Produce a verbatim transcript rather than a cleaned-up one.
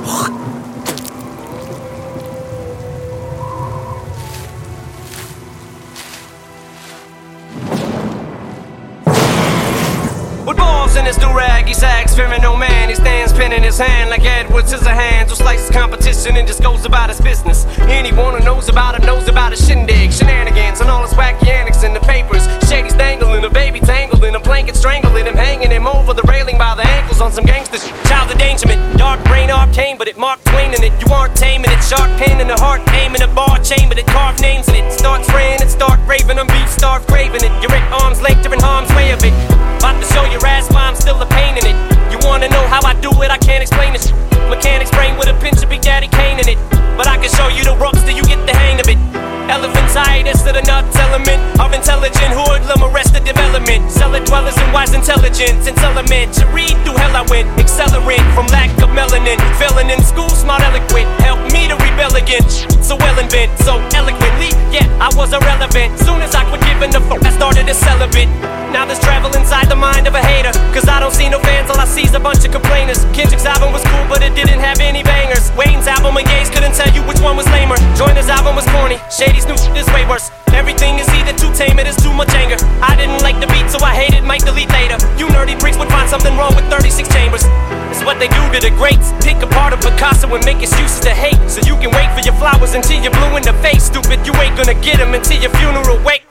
With balls in his do-rag, he sags, fearing no man. He stands pen in his hand like Edward Scissorhands, who slices competition and just goes about his business. Anyone who knows about him knows about his shindig, shenanigans, and all his wacky antics in the papers. Shady's dangling, a baby tangled in a blanket, strangling him, hanging him over the railing by the ankles on some gangster shit. Child endangerment, dark brain arcane, but it Mark Twain in it. You aren't taming it, sharp pain in the heart, aiming a bar chamber that carved names in it. Start spraying it, start raving them beef, start craving it. You're at arm's length, you're in harm's way of it. About to show your ass why I'm still a pain in it. You wanna know how I do it? I can't explain this. Mechanics brain with a pinch of Big Daddy Kane in it. But I can show you the ropes till you get the hang of it. Elephantitis to the nuts element of intelligent hoodlum, arrested development. Cellar dwellers and wise intelligence. It's element to read through hell I went. Accelerant from lack of melanin. Failing in school, smart eloquent. Help me to rebel again. So well invent, so eloquently. Yeah, I was irrelevant. Soon as I quit giving the fuck, I started to celibate. Now there's travel inside the mind of a hater. Cause I don't see no fans, all I see is a bunch of complainers. Kendrick's album was cool, but it didn't have any bangers. Wayne's album and Ye's couldn't tell you which one was lamer. Joyner's album was corny, Shady's new shit is way worse. Everything is either too tame, it is too much anger. I didn't like the beat, so I hate it, might delete later. You nerdy freaks would find something wrong with thirty-six chambers. It's what they do to the greats. Pick apart a Picasso and make excuses to hate. So you can wait for your flowers until you're blue in the face. Stupid, you ain't gonna get them until your funeral wake.